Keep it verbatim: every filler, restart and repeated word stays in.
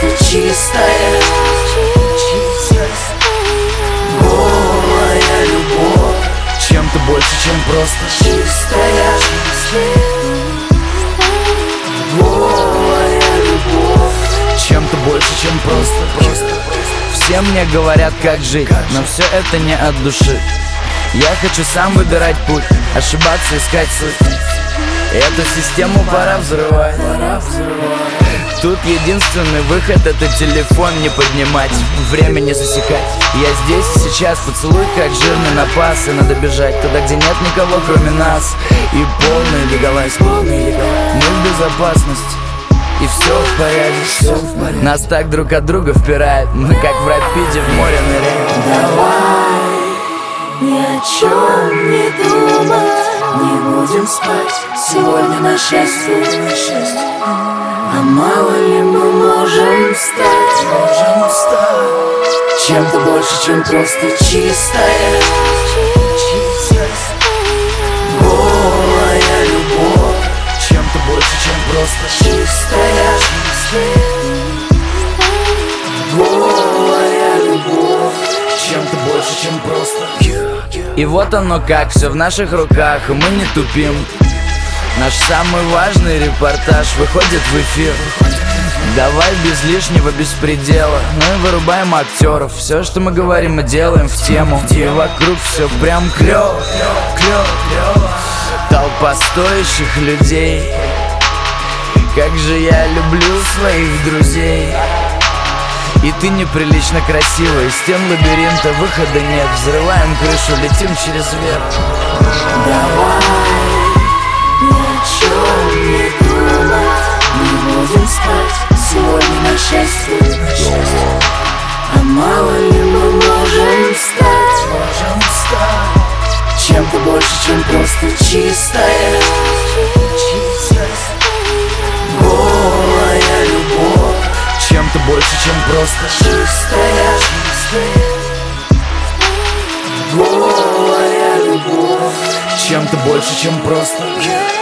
просто чистая, голая любовь. Чем-то больше, чем просто Чистая, голая любовь. чем-то больше, чем просто, просто. Все мне говорят, как жить, но все это не от души. Я хочу сам выбирать путь, ошибаться, искать суть. Эту систему пора взрывать. Тут единственный выход — это телефон не поднимать, время не засекать. Я здесь и сейчас, поцелуй как жирный напас. И надо бежать туда, где нет никого, кроме нас. И полный легалайз, мы в безопасности, и все в порядке, все в порядке. Нас так друг от друга впирает, мы как в рапиде в море ныряем. Давай ни о чем не думать, не будем спать сегодня на счастье. А мало ли мы можем стать, можем стать чем-то больше, чем просто чистая, голая любовь. Чем-то больше, чем просто Чистая, голая любовь. чем-то больше, чем просто. И вот оно как, все в наших руках, и мы не тупим. Наш самый важный репортаж выходит в эфир. Давай без лишнего беспредела, мы вырубаем актеров. Все, что мы говорим, мы делаем в тему. И вокруг все прям клёво, клёво. Толпа стоящих людей. Как же я люблю своих друзей. И ты неприлично красивая, из стен лабиринта выхода нет. Взрываем крышу, летим через верх. Давай ни о чем не думать, не будем спать сегодня на счастье. А мало ли мы можем стать, можем стать чем-то больше, чем просто чистая, голая любовь. Чем-то больше, чем просто Чистая, голая любовь. чем-то больше, чем просто